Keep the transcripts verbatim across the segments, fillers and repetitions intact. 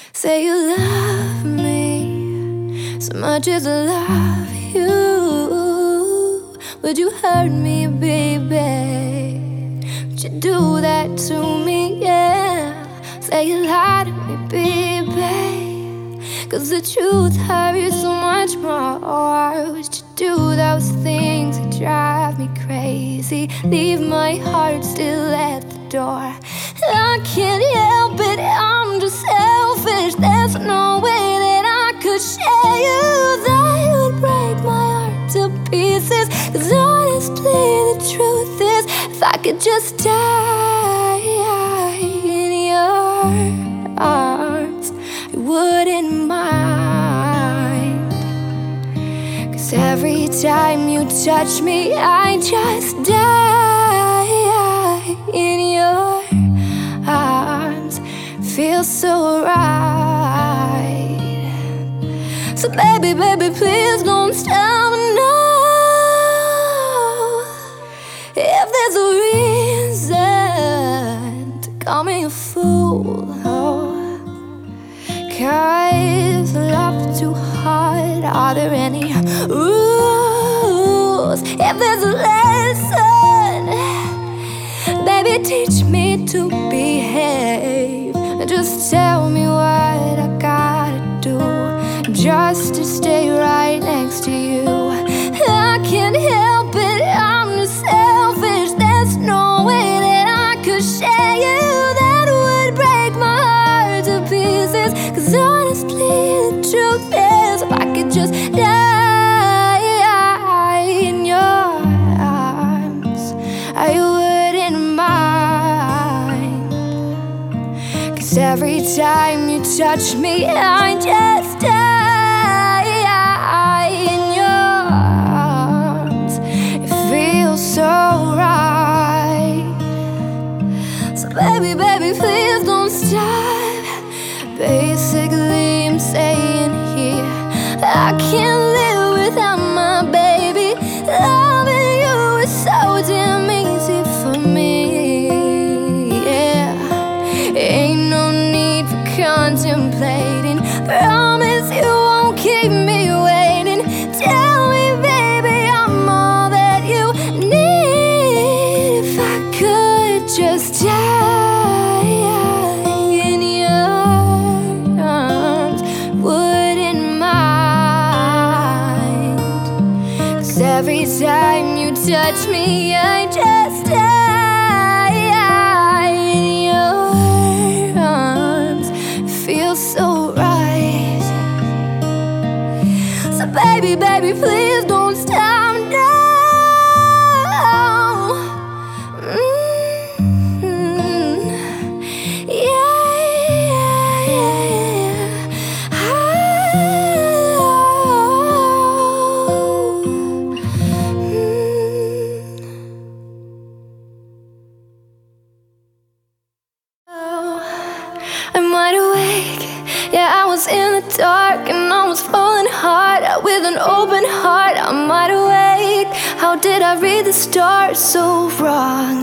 Say you love me so much as I love you. Would you hurt me, baby? Would you do that to me, yeah? Say you lied to me, baby, 'cause the truth hurts so much more. Would you do those things that drive me crazy? Leave my heart still at the door. I can't help it, I'm just selfish. There's no way that I could share you. That would break my heart to pieces. 'Cause honestly, the truth is, if I could just die in your arms, I wouldn't mind. 'Cause every time you touch me, I just die in your arms. Feels so right. So baby, baby, please don't stop now. If there's a reason to call me a fool, oh, 'cause love too hard, are there any rules? If there's a lesson, baby, teach me to behave. Just tell me what I gotta do just to stay right next to you. I can't help it, I'm just selfish. There's no way that I could share you. That would break my heart to pieces. 'Cause honestly, the truth is, if I could just die in your arms, I wouldn't mind. 'Cause every time you touch me, I just die in your arms. It feels so right. So baby, baby, please don't stop. Basically, I'm saying here, I can't live without my baby. Loving you is so damn easy for me, yeah. Ain't no need for contemplating. Promise you won't keep me waiting. Tell me, baby, I'm all that you need. If I could just die in your arms, wouldn't mind. 'Cause every time you touch me, I just die in your arms. Feels so right. So baby, baby, please don't stop now. Mm-hmm. Yeah, yeah, yeah. Oh, I'm wide awake. Yeah, I was in the dark and I was falling hard with an open heart. I'm wide awake. How did I read the stars so wrong?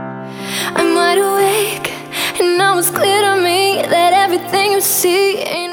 I'm wide awake, and now it's clear to me that everything you see ain't